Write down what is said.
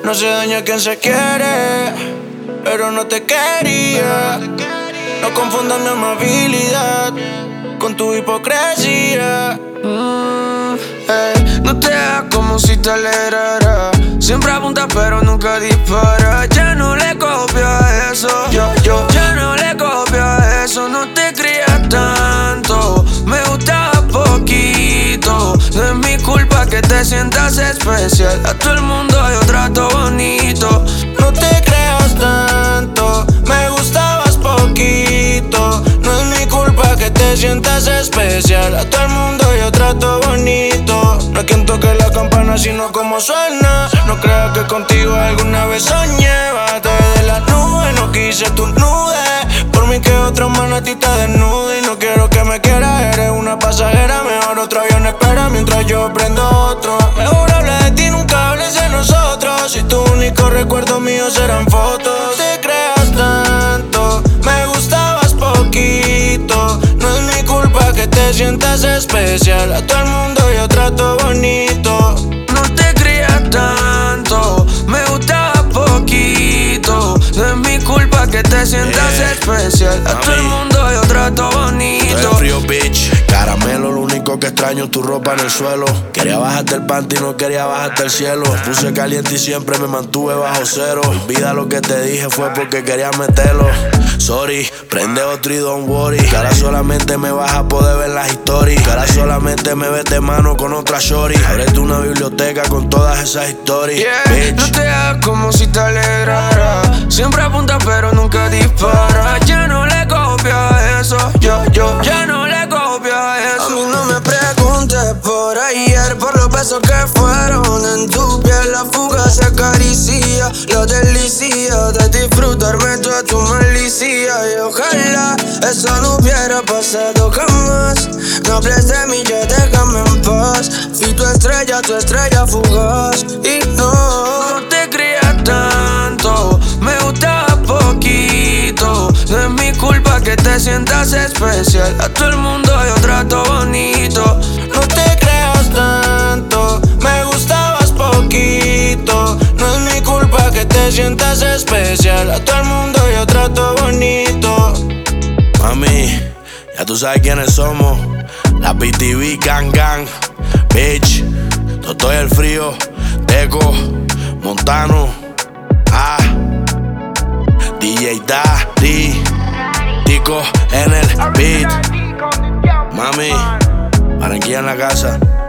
No se daña quien se quiere, pero no te quería. No confundas mi amabilidad con tu hipocresía. No te hagas como si te alegrara. Siempre apunta pero nunca dispara. Ya no le copio a eso. Ya no le copio a eso. No te creas tanto. Me gustaba poquito. No es mi culpa que te sientas especial. A todo el mundo yo trato bonito. No te creas tanto. Me gustabas poquito. No es mi culpa que te sientas especial. A todo el mundo yo trato bonito. No es quien toque la campana sino como suena. No creas que contigo alguna vez soñé. Bájate de la nube, no quise tu nude. Por mí que otro man a ti te desnude. Y no quiero que me quieras, eres una pasajera. Mejor otro avión espera mientras yo prendo otro. Mejor habla de ti, nunca hables de nosotros. Si tu único recuerdo mío serán fotos. No te creas tanto, me gustabas poquito. No es mi culpa que te sientas especial. A todo el mundo yo trato bonito. No te creas tanto, me gustaba poquito. No es mi culpa que te sientas especial. A todo el mundo yo trato bonito. Estoy frío, bitch. Caramelo, lo único que extraño es tu ropa en el suelo. Quería bajarte el panty, no quería bajarte el cielo. Me puse caliente y siempre me mantuve bajo cero. Olvida lo que te dije, fue porque quería meterlo. Sorry, prende otro y don't worry. Que ahora solamente me vas a poder ver las historias. Que ahora solamente me ves de mano con otra shorty. Ábrete una biblioteca con todas esas historias, bitch. No te hagas como si te alegrara. Siempre apunta pero nunca dispara. Ya no le copio a eso. Ya no le copio a eso. A mí no me preguntes por ayer, por los besos que fueron en tu piel. La fuga se acaricia, la delicia de disfrutarme toda tu malicia. Y ojalá eso no hubiera pasado jamás. No hables de mí, ya déjame en paz. Fui tu estrella fugaz. Y no te creas tanto, me gustaba poquito. No es mi culpa que te sientas especial. A todo el mundo yo trato bonito. No te creas tanto, me gustabas poquito. No es mi culpa que te sientas especial. A todo el mundo yo trato bonito. Mami, ya tú sabes quiénes somos. La PTV Gang Gang, bitch. Toto y el frío, Teco, Montano, DJ Daddy, Tico en el beat. Mami, Barranquilla en la casa.